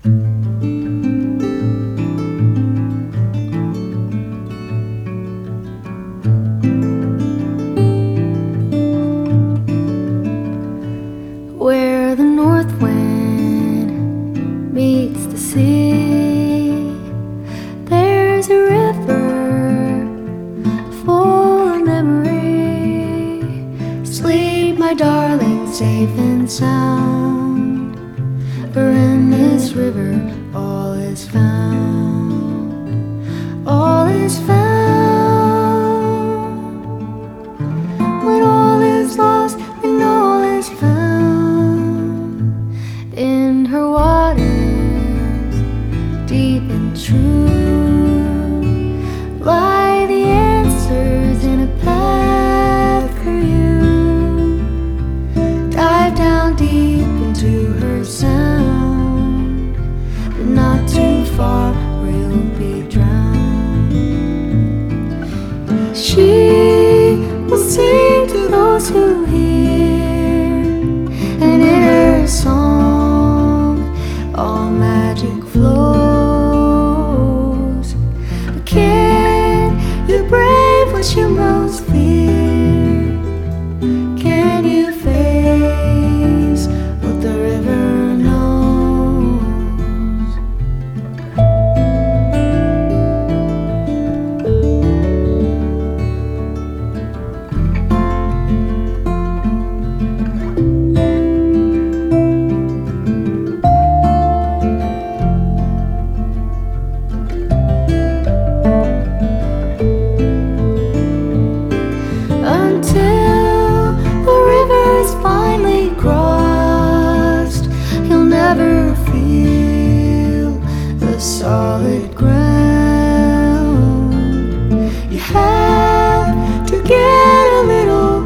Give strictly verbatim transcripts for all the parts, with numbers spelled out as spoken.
Where the north wind meets the sea, there's a river full of memory. Sleep, my darling, safe and sound, for in this river all is found, all is found. When all is lost, then all is found. In her waters, deep and true, lie the answers in a path for you. Dive down deep into her sound, but not too far or you'll be drowned. She will sing to those who hear, and in her song all magic flows. But can you brave what you most fear? Can you face what the river knows? Until the river's finally crossed, you'll never feel the solid ground. You have to get a little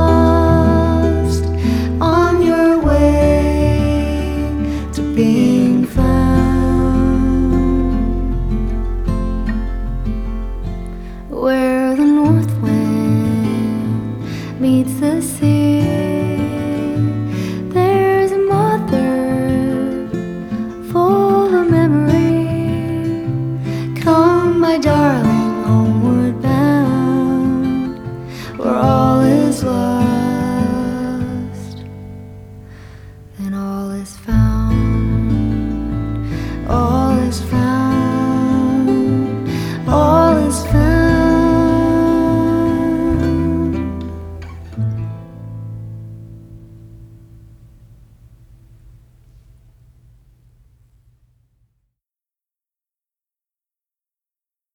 lost on your way to being